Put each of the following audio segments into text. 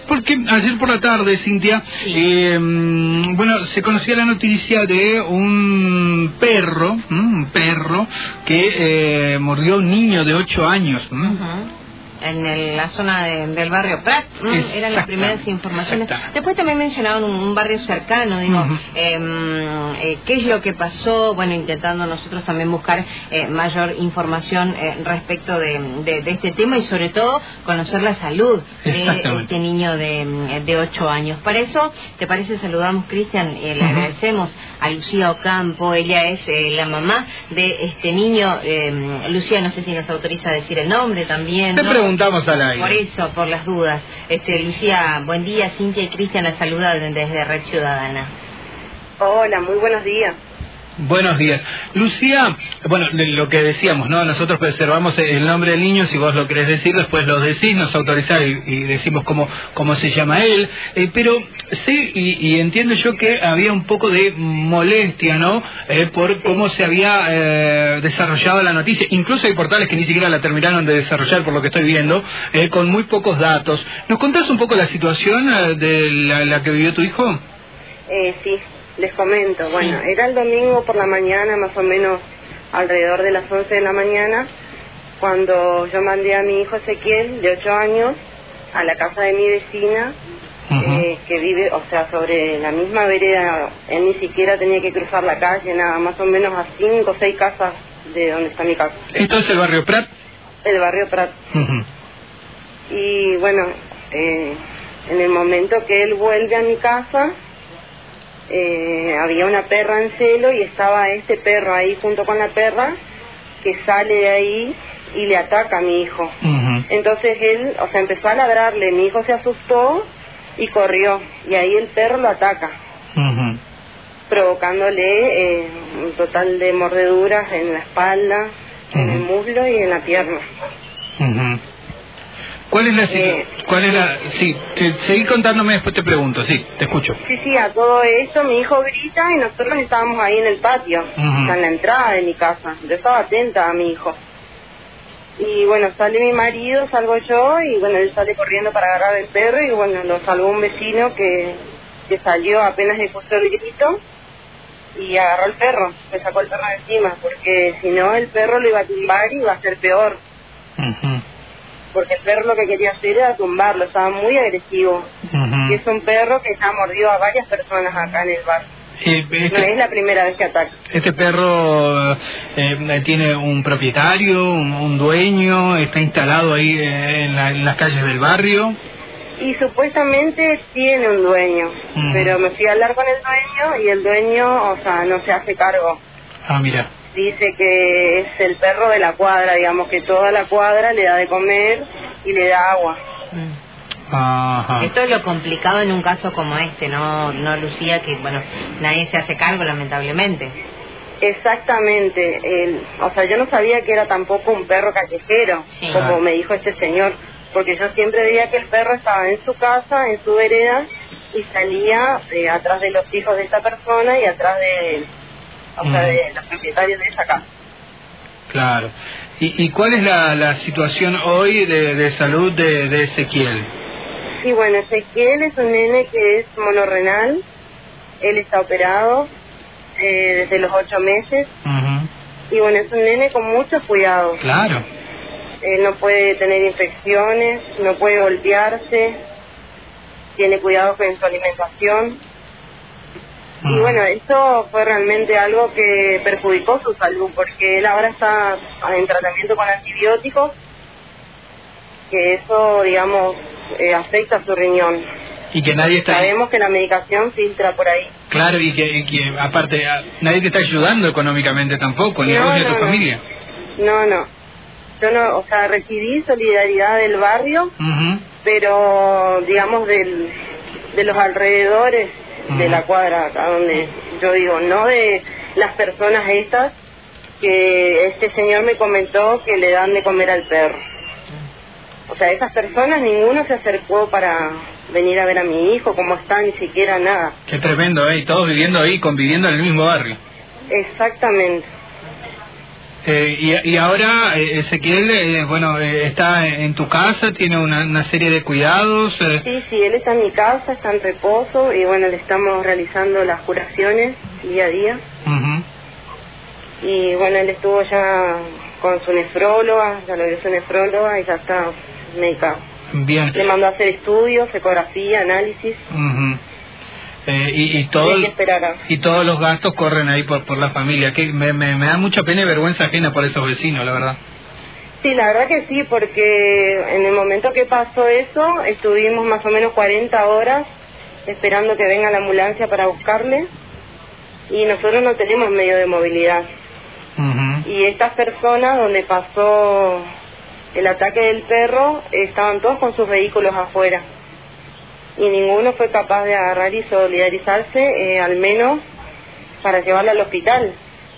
Porque ayer por la tarde, Cintia, bueno, se conocía la noticia de un perro que mordió a un niño de 8 años. En la zona del barrio Prat, eran las primeras informaciones. Después también mencionaban un barrio cercano, digo, qué es lo que pasó, bueno, intentando nosotros también buscar mayor información respecto de este tema y sobre todo conocer la salud de este niño de 8 años. Para eso, ¿te parece? Saludamos, Cristian, le agradecemos a Lucía Ocampo, ella es la mamá de este niño. Lucía, no sé si nos autoriza a decir el nombre también, ¿no? Preguntamos al aire. Por eso, por las dudas. Lucía, buen día. Cintia y Cristian la saludan desde Red Ciudadana. Hola, muy buenos días. Buenos días. Lucía, bueno, lo que decíamos, ¿no? Nosotros preservamos el nombre del niño, si vos lo querés decir, después lo decís, nos autorizás y decimos cómo se llama él. Pero sí, y entiendo yo que había un poco de molestia, ¿no? Por cómo se había desarrollado la noticia. Incluso hay portales que ni siquiera la terminaron de desarrollar, por lo que estoy viendo, con muy pocos datos. ¿Nos contás un poco la situación de la que vivió tu hijo? Sí. Les comento, bueno, era el domingo por la mañana, más o menos alrededor de las 11 de la mañana, cuando yo mandé a mi hijo Ezequiel, de 8 años, a la casa de mi vecina, que vive, o sea, sobre la misma vereda. Él ni siquiera tenía que cruzar la calle, nada, más o menos a 5 o 6 casas de donde está mi casa. ¿Esto es el barrio Prat? El barrio Prat. Y bueno, en el momento que él vuelve a mi casa, había una perra en celo y estaba este perro ahí junto con la perra que sale de ahí y le ataca a mi hijo. Entonces él, o sea, empezó a ladrarle, mi hijo se asustó y corrió y ahí el perro lo ataca, provocándole un total de mordeduras en la espalda, en el muslo y en la pierna. ¿Cuál es la sí, seguí contándome, después te pregunto, sí, te escucho. Sí, a todo esto mi hijo grita y nosotros estábamos ahí en el patio, en la entrada de mi casa. Yo estaba atenta a mi hijo. Y bueno, sale mi marido, salgo yo y bueno, él sale corriendo para agarrar el perro y bueno, lo salvó un vecino que salió apenas escuchó el grito y agarró el perro, le sacó el perro de encima, porque si no el perro lo iba a tumbar y iba a ser peor. Porque el perro lo que quería hacer era tumbarlo, estaba muy agresivo. Y es un perro que ya mordió a varias personas acá en el barrio. No es la primera vez que ataca. ¿Este perro tiene un propietario, un dueño, está instalado ahí en las calles del barrio? Y supuestamente tiene un dueño, pero me fui a hablar con el dueño y el dueño, o sea, no se hace cargo. Mira. Dice que es el perro de la cuadra, digamos que toda la cuadra le da de comer y le da agua. Esto es lo complicado en un caso como este, ¿no, Lucía? Que, bueno, nadie se hace cargo, lamentablemente. Exactamente. O sea, yo no sabía que era tampoco un perro callejero, como me dijo este señor, porque yo siempre veía que el perro estaba en su casa, en su vereda, y salía atrás de los hijos de esta persona y atrás de de los propietarios de esa casa. Claro. ¿Y cuál es la situación hoy de salud de Ezequiel? Sí, bueno, Ezequiel es un nene que es monorrenal. Él está operado desde los 8 meses. Y bueno, es un nene con muchos cuidados. Claro. No puede tener infecciones, no puede golpearse, tiene cuidado con su alimentación. Y bueno, eso fue realmente algo que perjudicó su salud, porque él ahora está en tratamiento con antibióticos, que eso, digamos, afecta su riñón. Y que nadie está... Sabemos que la medicación filtra por ahí. Claro, y que aparte, nadie te está ayudando económicamente tampoco, ni vos ni tu familia. No. Yo no, o sea, recibí solidaridad del barrio, pero, digamos, de los alrededores de la cuadra, acá donde yo digo, no de las personas estas que este señor me comentó que le dan de comer al perro. O sea, esas personas, ninguno se acercó para venir a ver a mi hijo, cómo está, ni siquiera nada. Qué tremendo, y todos viviendo ahí, conviviendo en el mismo barrio. Exactamente. Y ahora Ezequiel, está en tu casa, tiene una serie de cuidados. Sí, él está en mi casa, está en reposo y bueno, le estamos realizando las curaciones día a día. Y bueno, él estuvo ya con su nefróloga, ya lo vio su nefróloga y ya está medicado. Bien. Le mandó a hacer estudios, ecografía, análisis. Y todos los gastos corren ahí por la familia, que me da mucha pena y vergüenza ajena por esos vecinos, la verdad. Sí, la verdad que sí, porque en el momento que pasó eso, estuvimos más o menos 40 horas esperando que venga la ambulancia para buscarle, y nosotros no tenemos medio de movilidad. Y estas personas donde pasó el ataque del perro, estaban todos con sus vehículos afuera. Y ninguno fue capaz de agarrar y solidarizarse, al menos para llevarla al hospital.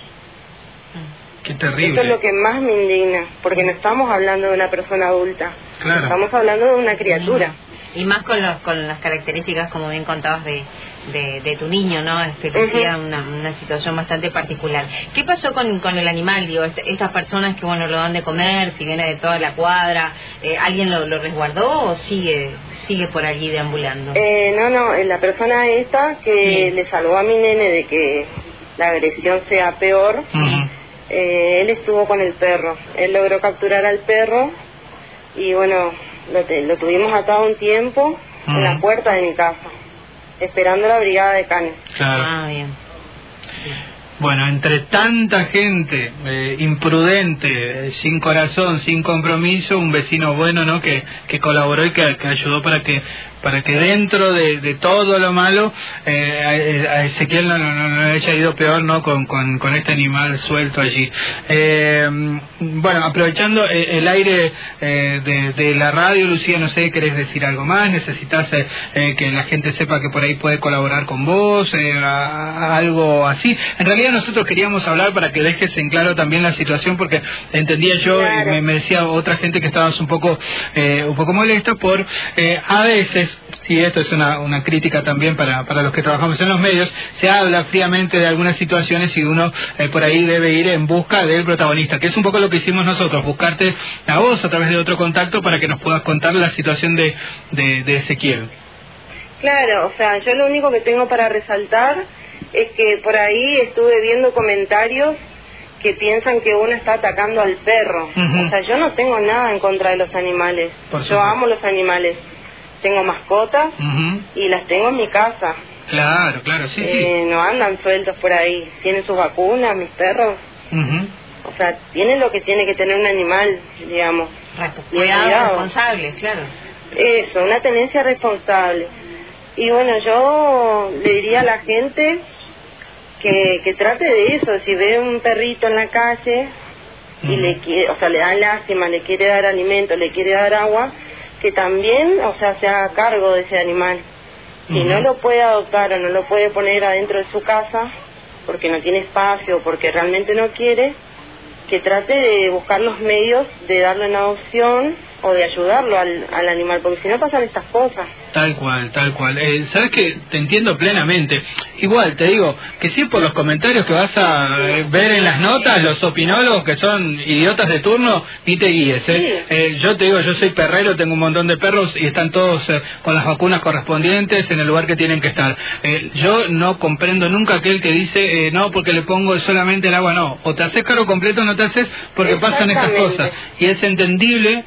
Qué terrible. Eso es lo que más me indigna, porque no estamos hablando de una persona adulta, claro. Estamos hablando de una criatura. Y más con las características, como bien contabas, de tu niño, ¿no? Lucía, una situación bastante particular. ¿Qué pasó con el animal? Digo, estas personas que, lo dan de comer, si viene de toda la cuadra, ¿alguien lo resguardó o sigue por allí deambulando? No, la persona esta que le salvó a mi nene de que la agresión sea peor, él estuvo con el perro. Él logró capturar al perro y lo tuvimos atado un tiempo en la puerta de mi casa, esperando la brigada de canes. Claro. Bien. Bueno, entre tanta gente imprudente, sin corazón, sin compromiso, un vecino bueno, ¿no? Que colaboró y que ayudó para que dentro de todo lo malo a Ezequiel no le haya ido peor, ¿no? Con este animal suelto allí. Aprovechando el aire de la radio, Lucía, no sé, ¿querés decir algo más? ¿Necesitas que la gente sepa que por ahí puede colaborar con vos? Algo así. En realidad nosotros queríamos hablar para que dejes en claro también la situación, porque entendía yo, claro. Me decía otra gente que estabas un poco molesta por a veces, y esto es una crítica también para los que trabajamos en los medios, se habla fríamente de algunas situaciones y uno por ahí debe ir en busca del protagonista, que es un poco lo que hicimos nosotros, buscarte a vos a través de otro contacto para que nos puedas contar la situación de Ezequiel. Claro, yo lo único que tengo para resaltar es que por ahí estuve viendo comentarios que piensan que uno está atacando al perro. Yo no tengo nada en contra de los animales. Yo amo los animales. Tengo mascotas y las tengo en mi casa. Claro, sí. No andan sueltos por ahí. Tienen sus vacunas, mis perros. Tienen lo que tiene que tener un animal, digamos. Cuidado, responsable, claro. Eso, una tenencia responsable. Y yo le diría a la gente que trate de eso. Si ve un perrito en la calle y le da lástima, le quiere dar alimento, le quiere dar agua, que también, se haga cargo de ese animal. Si no lo puede adoptar o no lo puede poner adentro de su casa porque no tiene espacio o porque realmente no quiere, que trate de buscar los medios de darle una adopción o de ayudarlo al animal, porque si no pasan estas cosas. Tal cual. Sabes que te entiendo plenamente. Igual te digo que sí, por los comentarios que vas a ver en las notas, los opinólogos que son idiotas de turno, ni te guíes. Sí. Yo te digo, yo soy perrero, tengo un montón de perros y están todos con las vacunas correspondientes en el lugar que tienen que estar. Yo no comprendo nunca aquel que dice no, porque le pongo solamente el agua. No, o te haces cargo completo o no te haces, porque pasan estas cosas. Y es entendible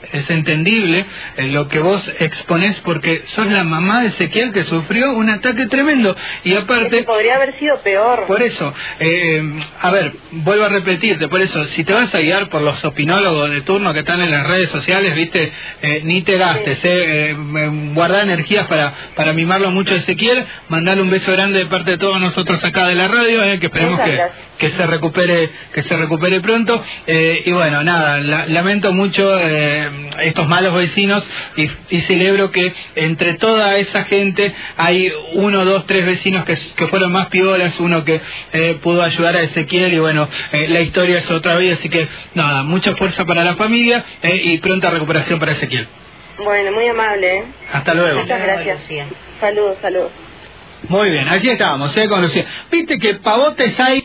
lo que vos exponés, porque sos la mamá de Ezequiel que sufrió un ataque tremendo y aparte podría haber sido peor. Por eso, vuelvo a repetirte, por eso, si te vas a guiar por los opinólogos de turno que están en las redes sociales, viste, ni te gastes, guardar energías para mimarlo mucho a Ezequiel, mandarle un beso grande de parte de todos nosotros acá de la radio, que esperemos que se recupere pronto, y nada, lamento mucho estos malos vecinos y celebro que entre toda esa gente hay 1, 2, 3 vecinos que fueron más piolas, uno que pudo ayudar a Ezequiel y la historia es otra vez, así que nada, mucha fuerza para la familia y pronta recuperación para Ezequiel. Bueno, muy amable. Hasta luego. Muchas gracias. Saludos. Muy bien, allí estábamos con Lucía. Viste que pavotes hay